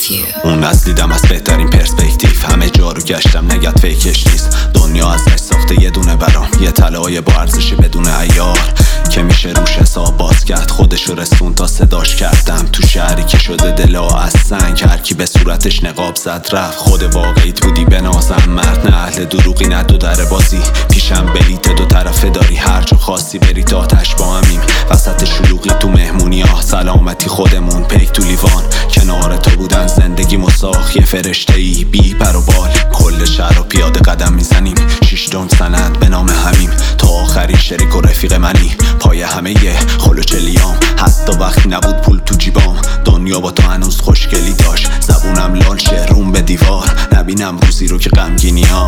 اون از دیدم از بهترین پرسپکتیو، همه جا رو گشتم نگت فیکش نیست. دنیا ازش ساخته یه دونه برام، یه طلای با ارزشی بدون عیار که میشه روش حساب باز کرد. خودشو رسون تا صداش کردم تو شهری که شده دلا از سنگ، هر کی به صورتش نقاب زد رفت. خود واقعیت بودی به نازم، مرد نه اهل دروغی نه دو در بازی. پیشم بلیت دو طرفه داری، هر جا خاصی بری تا آتش با همیم. وسط شلوغی تو مهمونی ها، سلامتی خودمون پیک تو لیوان. کنار تو بودن زندگی مساخ، یه فرشته ای بی پر و بال. کل شهر رو پیاده قدم میزنیم، 6 دنگ سند به نام همیم. تا آخرین شریک و رفیق منی، پای همه یه خلوچلیام. حتی وقتی نبود پول تو جیبام، دنیا با تو هنوز خوشگلی داشت. زبونم لال شه روم به دیوار، نبینم روزی رو که غمگینی ها.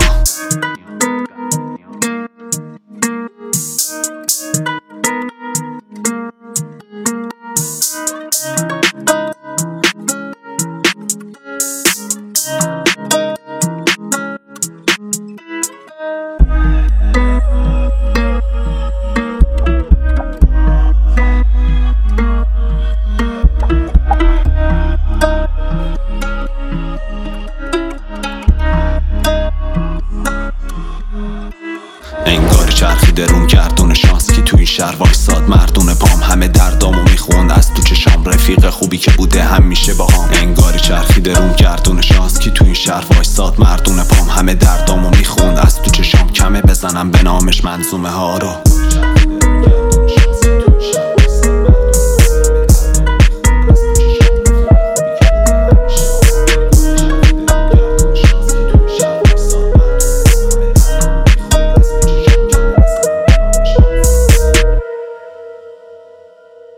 انگار چرخیده روم گردون شانس که تو این شهر وایساد مردون پام. همه دردامو میخوند از تو چشام، رفیق خوبی که بوده همیشه باهام. انگار چرخیده روم گردون شانس که تو این شهر وایساد مردون پام. همه دردامو میخوند از تو چشام، کمه بزنم به نامش منظومه ها رو.